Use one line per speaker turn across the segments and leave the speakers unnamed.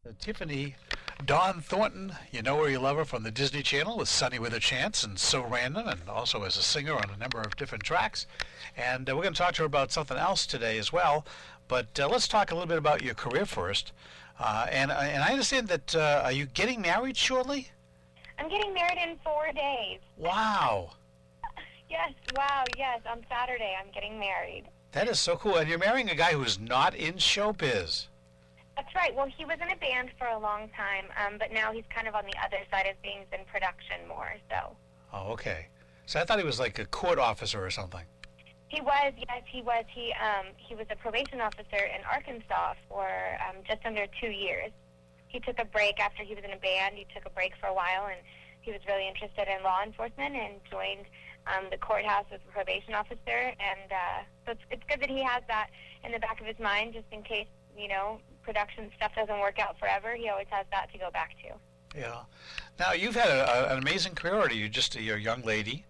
Tiffany Dawn Thornton, you know her, you love her from the Disney Channel with Sunny with a Chance and So Random, and also as a singer on a number of different tracks. And we're going to talk to her about something else today as well. But let's talk a little bit about your career first. And I understand that are you getting married shortly?
I'm getting married in 4 days.
Wow.
Yes, wow, yes. On Saturday, I'm getting married.
That is so cool. And you're marrying a guy who's not in showbiz.
That's right. Well, he was in a band for a long time, but now he's kind of on the other side of things in production more, so.
Oh, okay. So I thought he was like a court officer or something.
He was, yes, he was. He was a probation officer in Arkansas for just under 2 years. He took a break after he was in a band. He took a break for a while, and he was really interested in law enforcement and joined the courthouse as a probation officer. And so it's good that he has that in the back of his mind, just in case, production stuff doesn't work out forever. He always has that to go back to.
Yeah. Now, you've had an amazing career already. You're a young lady.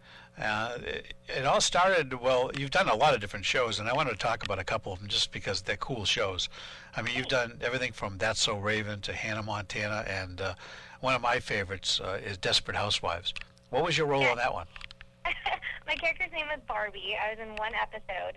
It all started, well, you've done a lot of different shows, and I want to talk about a couple of them just because they're cool shows. I mean, you've done everything from That's So Raven to Hannah Montana, and one of my favorites is Desperate Housewives. What was your role on that one?
My character's name was Barbie. I was in one episode,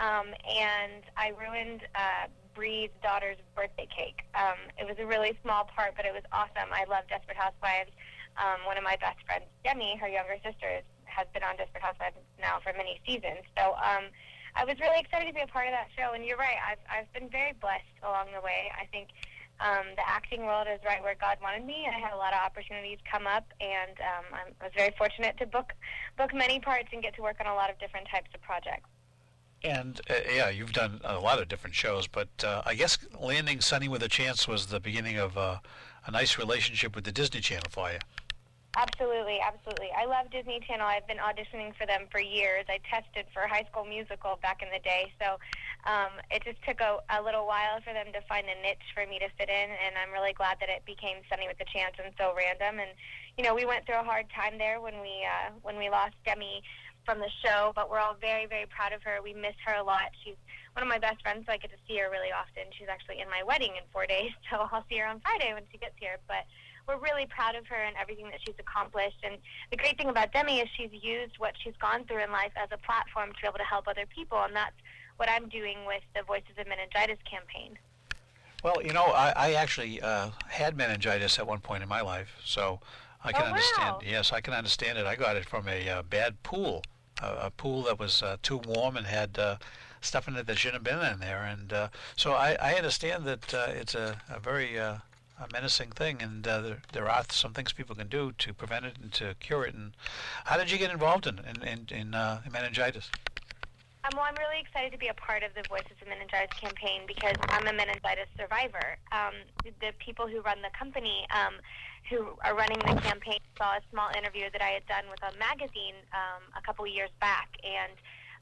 and I ruined Bree's daughter's birthday cake. It was a really small part, but it was awesome. I love Desperate Housewives. One of my best friends, Demi, her younger sister, has been on Desperate Housewives now for many seasons. So I was really excited to be a part of that show. And you're right, I've been very blessed along the way. I think the acting world is right where God wanted me. I had a lot of opportunities come up, and I was very fortunate to book many parts and get to work on a lot of different types of projects.
And, yeah, you've done a lot of different shows, but I guess landing Sunny with a Chance was the beginning of a nice relationship with the Disney Channel for you.
Absolutely, absolutely. I love Disney Channel. I've been auditioning for them for years. I tested for High School Musical back in the day, so it just took a little while for them to find a niche for me to fit in, and I'm really glad that it became Sunny with a Chance and So Random. And, we went through a hard time there when we lost Demi from the show, but we're all very, very proud of her. We miss her a lot. She's one of my best friends, so I get to see her really often. She's actually in my wedding in 4 days, so I'll see her on Friday when she gets here. But we're really proud of her and everything that she's accomplished. And the great thing about Demi is she's used what she's gone through in life as a platform to be able to help other people, and that's what I'm doing with the Voices of Meningitis campaign.
Well, I actually had meningitis at one point in my life, so I can understand.
Wow.
Yes, I can understand it. I got it from a bad pool, a pool that was too warm and had stuff in it that shouldn't have been in there. And so I understand that it's a very a menacing thing, and there are some things people can do to prevent it and to cure it. And how did you get involved in meningitis?
Well, I'm really excited to be a part of the Voices of Meningitis campaign because I'm a meningitis survivor. The people who run the company, who are running the campaign, saw a small interview that I had done with a magazine a couple years back, and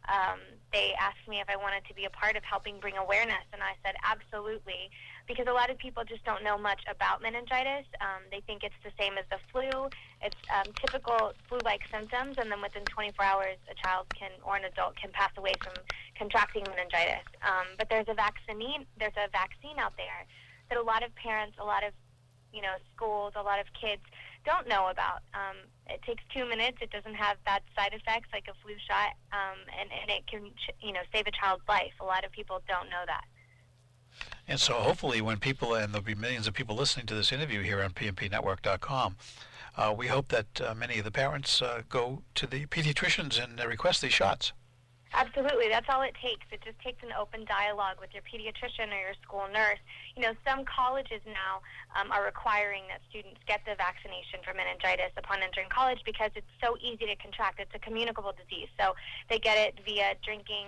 they asked me if I wanted to be a part of helping bring awareness, and I said absolutely, because a lot of people just don't know much about meningitis. They think it's the same as the flu. It's typical flu-like symptoms, and then within 24 hours, a child or an adult can pass away from contracting meningitis. But there's a vaccine out there that a lot of parents, a lot of schools, a lot of kids don't know about. It takes 2 minutes. It doesn't have bad side effects like a flu shot, and it can save a child's life. A lot of people don't know that.
And so hopefully when people, and there'll be millions of people listening to this interview here on PNPNetwork.com, we hope that many of the parents go to the pediatricians and request these shots.
Absolutely. That's all it takes. It just takes an open dialogue with your pediatrician or your school nurse. Some colleges now are requiring that students get the vaccination for meningitis upon entering college because it's so easy to contract. It's a communicable disease. So they get it via drinking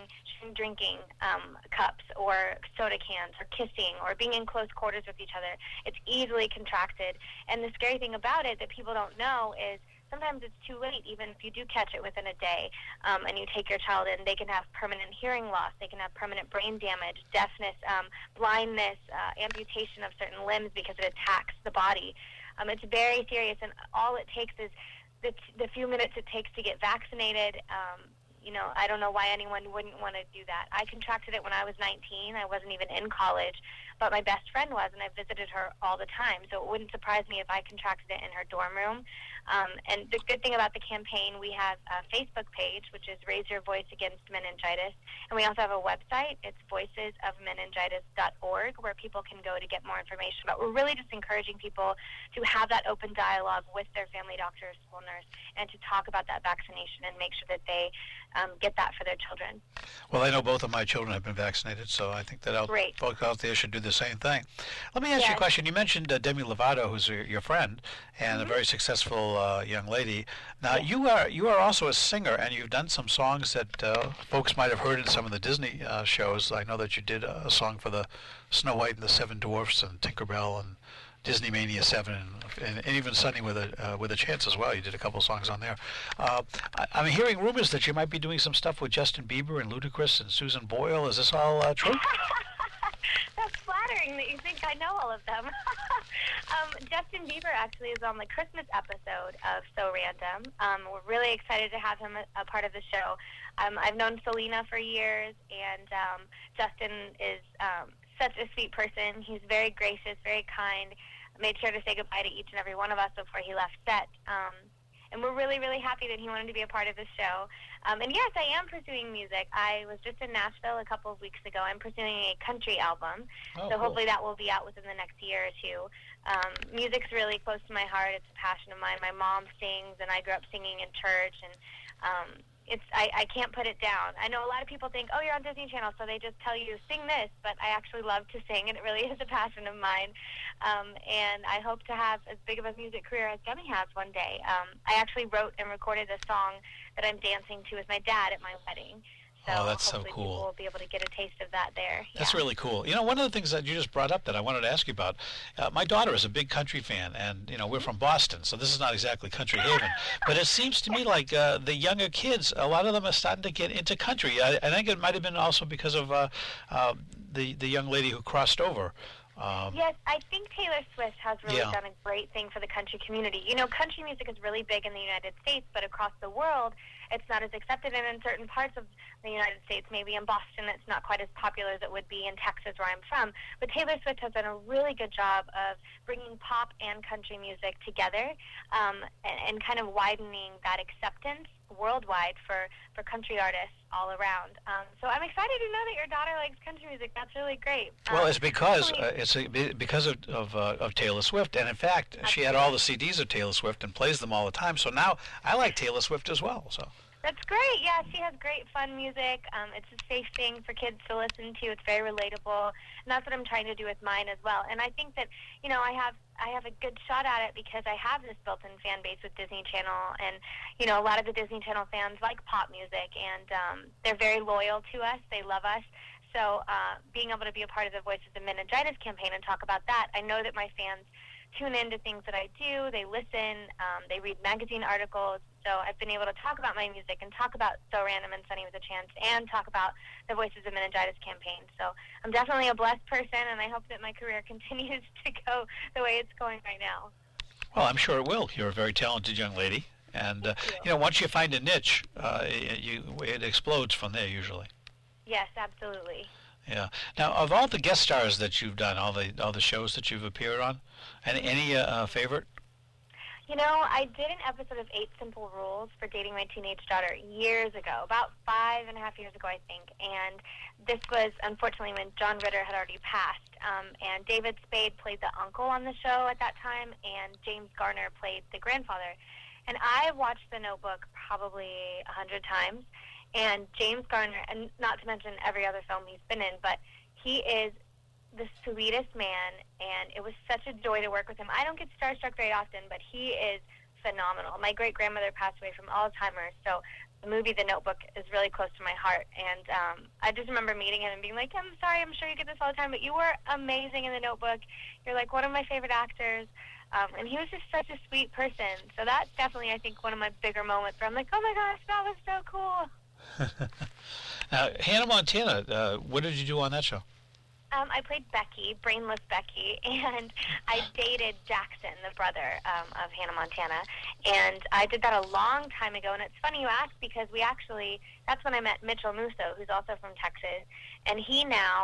cups or soda cans or kissing or being in close quarters with each other. It's easily contracted. And the scary thing about it that people don't know is sometimes it's too late, even if you do catch it within a day, and you take your child in, they can have permanent hearing loss, they can have permanent brain damage, deafness, blindness, amputation of certain limbs because it attacks the body. It's very serious, and all it takes is the few minutes it takes to get vaccinated. I don't know why anyone wouldn't want to do that. I contracted it when I was 19. I wasn't even in college, but my best friend was, and I visited her all the time. So it wouldn't surprise me if I contracted it in her dorm room. And the good thing about the campaign, we have a Facebook page, which is Raise Your Voice Against Meningitis. And we also have a website. It's voicesofmeningitis.org, where people can go to get more information. But we're really just encouraging people to have that open dialogue with their family doctor or school nurse and to talk about that vaccination and make sure that they get that for their children.
Well, I know both of my children have been vaccinated, so I think that folks out there should do the same thing. Let me ask you a question. You mentioned Demi Lovato, who's your friend, and a very successful young lady. Now, you are also a singer, and you've done some songs that folks might have heard in some of the Disney shows. I know that you did a song for the Snow White and the Seven Dwarfs and Tinkerbell and Disney Mania 7 and even Sunny with a Chance as well. You did a couple songs on there. I'm hearing rumors that you might be doing some stuff with Justin Bieber and Ludacris and Susan Boyle. Is this all true?
That's flattering that you think I know all of them. Justin Bieber actually is on the Christmas episode of So Random. We're really excited to have him a part of the show. I've known Selena for years, and Justin is such a sweet person. He's very gracious, very kind. Made sure to say goodbye to each and every one of us before he left set. And we're really, really happy that he wanted to be a part of the show. And yes, I am pursuing music. I was just in Nashville a couple of weeks ago. I'm pursuing a country album. So hopefully that will be out within the next year or two. Music's really close to my heart. It's a passion of mine. My mom sings, and I grew up singing in church. And I can't put it down. I know a lot of people think, oh, you're on Disney Channel, so they just tell you, sing this, but I actually love to sing, and it really is a passion of mine. And I hope to have as big of a music career as Demi has one day. I actually wrote and recorded a song that I'm dancing to with my dad at my wedding. So
that's so cool.
People will be able to get a taste of that there.
That's really cool. You know, one of the things that you just brought up that I wanted to ask you about, my daughter is a big country fan, and, you know, we're from Boston, so this is not exactly country haven. But it seems to me like the younger kids, a lot of them are starting to get into country. I think it might have been also because of the young lady who crossed over.
Yes, I think Taylor Swift has really done a great thing for the country community. You know, country music is really big in the United States, but across the world, it's not as accepted. And in certain parts of the United States, maybe in Boston, it's not quite as popular as it would be in Texas, where I'm from. But Taylor Swift has done a really good job of bringing pop and country music together and kind of widening that acceptance worldwide for country artists all around. So I'm excited to know that your daughter likes country music. That's really great.
Well, it's because because of Taylor Swift, and in fact, she had all the CDs of Taylor Swift and plays them all the time. So now I like Taylor Swift as well. So.
That's great. Yeah, she has great fun music. It's a safe thing for kids to listen to. It's very relatable, and that's what I'm trying to do with mine as well. And I think that, you know, I have a good shot at it because I have this built-in fan base with Disney Channel, and, you know, a lot of the Disney Channel fans like pop music, and they're very loyal to us. They love us. So being able to be a part of the Voices of Meningitis campaign and talk about that, I know that my fans tune into things that I do. They listen. They read magazine articles. So I've been able to talk about my music and talk about So Random and Sunny with a Chance and talk about the Voices of Meningitis campaign. So I'm definitely a blessed person, and I hope that my career continues to go the way it's going right now.
Well, I'm sure it will. You're a very talented young lady. And, you know, once you find a niche, it explodes from there usually.
Yes, absolutely.
Yeah. Now, of all the guest stars that you've done, all the shows that you've appeared on, any favorite?
You know, I did an episode of 8 Simple Rules for Dating My Teenage Daughter years ago, about 5.5 years ago, I think. And this was, unfortunately, when John Ritter had already passed. And David Spade played the uncle on the show at that time, and James Garner played the grandfather. And I watched The Notebook probably 100 times. And James Garner, and not to mention every other film he's been in, but he is the sweetest man, and it was such a joy to work with him. I don't get starstruck very often, but he is phenomenal. My great-grandmother passed away from Alzheimer's, so the movie The Notebook is really close to my heart. And I just remember meeting him and being like, I'm sorry, I'm sure you get this all the time, but you were amazing in The Notebook. You're like one of my favorite actors. And he was just such a sweet person. So that's definitely, I think, one of my bigger moments where I'm like, oh my gosh, that was so cool.
Now, Hannah Montana, what did you do on that show?
I played Becky, brainless Becky, and I dated Jackson, the brother of Hannah Montana. And I did that a long time ago. And it's funny you ask because that's when I met Mitchell Musso, who's also from Texas. And he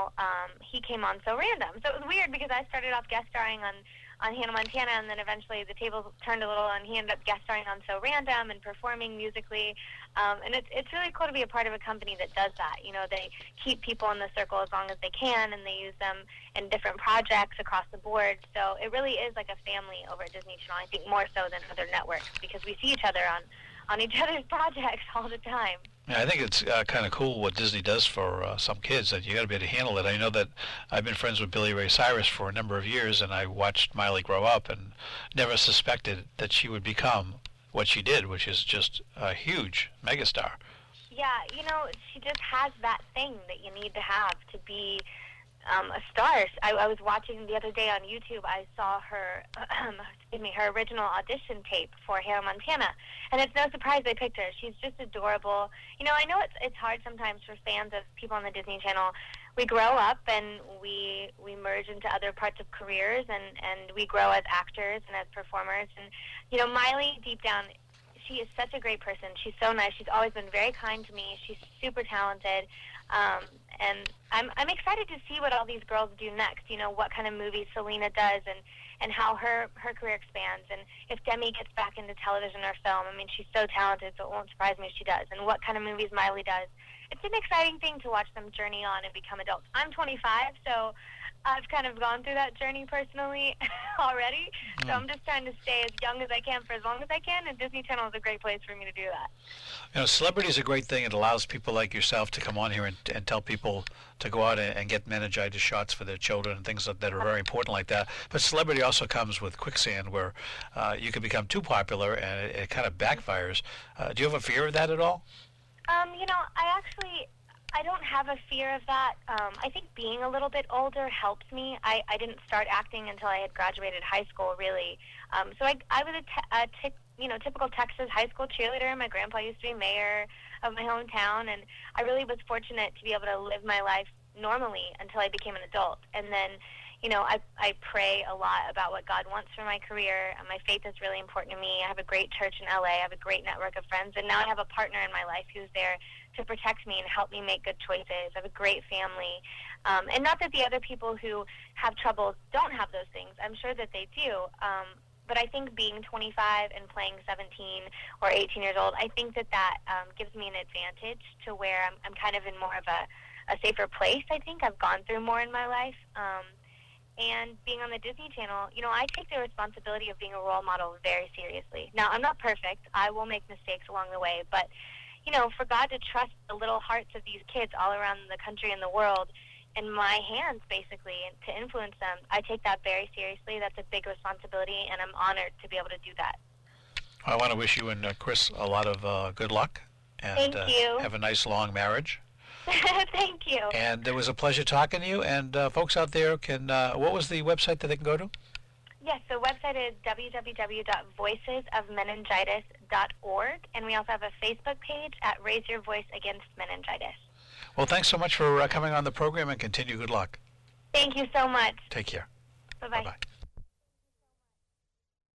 came on So Random. So it was weird because I started off guest starring on Hannah Montana, and then eventually the tables turned a little, and he ended up guest starring on So Random and performing musically. And it's really cool to be a part of a company that does that. You know, they keep people in the circle as long as they can, and they use them in different projects across the board. So it really is like a family over at Disney Channel, I think more so than other networks, because we see each other on each other's projects all the time.
Yeah, I think it's kind of cool what Disney does for some kids, that you got to be able to handle it. I know that I've been friends with Billy Ray Cyrus for a number of years, and I watched Miley grow up and never suspected that she would become what she did, which is just a huge megastar.
Yeah, you know, she just has that thing that you need to have to be a star. I was watching the other day on YouTube. I saw her, her original audition tape for Hannah Montana, and it's no surprise they picked her. She's just adorable. You know, I know it's hard sometimes for fans of people on the Disney Channel. We grow up and we merge into other parts of careers, and we grow as actors and as performers. And you know, Miley, deep down, she is such a great person. She's so nice. She's always been very kind to me. She's super talented. And I'm excited to see what all these girls do next. You know, what kind of movies Selena does, and how her career expands. And if Demi gets back into television or film, I mean, she's so talented, so it won't surprise me if she does. And what kind of movies Miley does. It's an exciting thing to watch them journey on and become adults. I'm 25, so I've kind of gone through that journey personally already. So I'm just trying to stay as young as I can for as long as I can, and Disney Channel is a great place for me to do that.
You know, celebrity is a great thing. It allows people like yourself to come on here and tell people to go out and get meningitis shots for their children and things that are very important like that. But celebrity also comes with quicksand, where you can become too popular and it kind of backfires. Do you have a fear of that at all?
You know, I don't have a fear of that. I think being a little bit older helps me. I didn't start acting until I had graduated high school, really. So I was a typical Texas high school cheerleader. My grandpa used to be mayor of my hometown, and I really was fortunate to be able to live my life normally until I became an adult. And then, you know, I pray a lot about what God wants for my career, and my faith is really important to me. I have a great church in LA. I have a great network of friends, and now I have a partner in my life who's there to protect me and help me make good choices. I have a great family. And not that the other people who have troubles don't have those things. I'm sure that they do. But I think being 25 and playing 17 or 18 years old, I think that gives me an advantage to where I'm kind of in more of a safer place, I think. I've gone through more in my life. And being on the Disney Channel, you know, I take the responsibility of being a role model very seriously. Now, I'm not perfect. I will make mistakes along the way. But, you know, for God to trust the little hearts of these kids all around the country and the world in my hands, basically, and to influence them, I take that very seriously. That's a big responsibility, and I'm honored to be able to do that.
I want to wish you and Chris a lot of good luck. And,
Thank you.
Have a nice, long marriage.
Thank you.
And it was a pleasure talking to you. And folks out there can, what was the website that they can go to?
Yes, the website is www.voicesofmeningitis.org, and we also have a Facebook page at Raise Your Voice Against Meningitis.
Well, thanks so much for coming on the program, and continue good luck.
Thank you so much.
Take care.
Bye-bye.
Bye-bye.